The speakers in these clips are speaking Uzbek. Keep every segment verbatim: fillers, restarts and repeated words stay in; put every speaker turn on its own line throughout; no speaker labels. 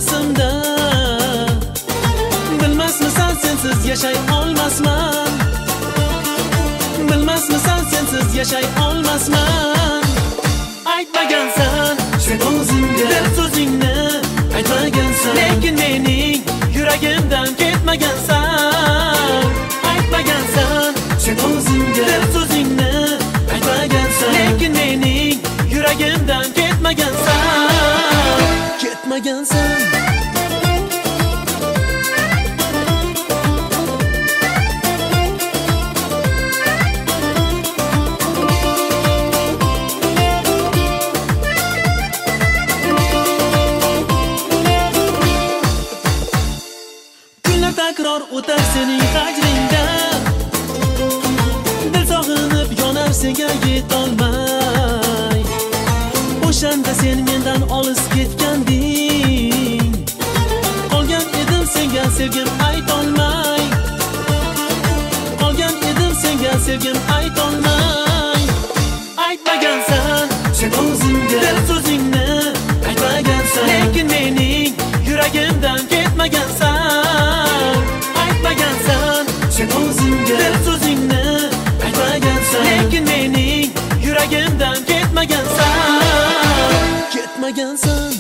nafasimda. Bilmasmisan sensiz yashay olmasman. Bilmasmisan sensiz yashay olmasman. Aytmagansan sen o'zingga dil so'zingni aytmagansan, lekin mening yuragimdan ketmagansan. Aytmagansan sen o'zingga dil so'zingni aytmagansan, lekin mening yuragimdan ketmagansan. Ketmagansan. Takror o'tar sening hajringda, dil sog'inib yonar senga yetolmay. O'shanda sen mendan olis ketganding, qolgan edim senga sevgim aytolmay. Qolgan edim senga sevgim aytolmay. Aytmagansan sen o'zingga dil so'zingni aytmagansan, lekin mening yuragimdan ketmagansan. Aytmagansan sen o'zingga dil so'zingni aytmagansan, lekin mening yuragimdan ketmagansan. Ketmagansan.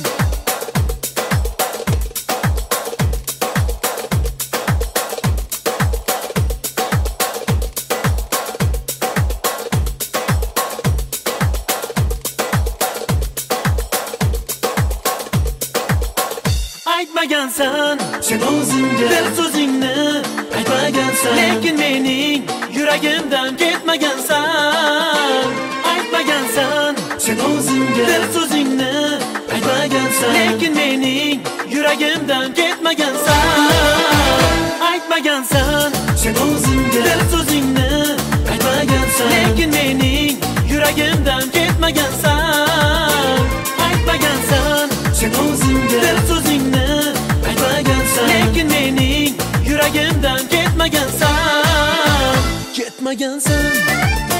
Aytmagansan sen o'zingga dil so'zingni aytmagansan, lekin mening yuragimdan ketmagansan. Aytmagansan sen o'zingga dil so'zingni aytmagansan, lekin mening yuragimdan ketmagansan. Aytmagansan sen o'zingga dil so'zingni aytmagansan, lekin mening yuragimdan ketmagansan. Aytmagansan sen o'zingga dil so'zingni aytmagansan, lekin mening yuragimdan ketmagansan. Ketmagansan.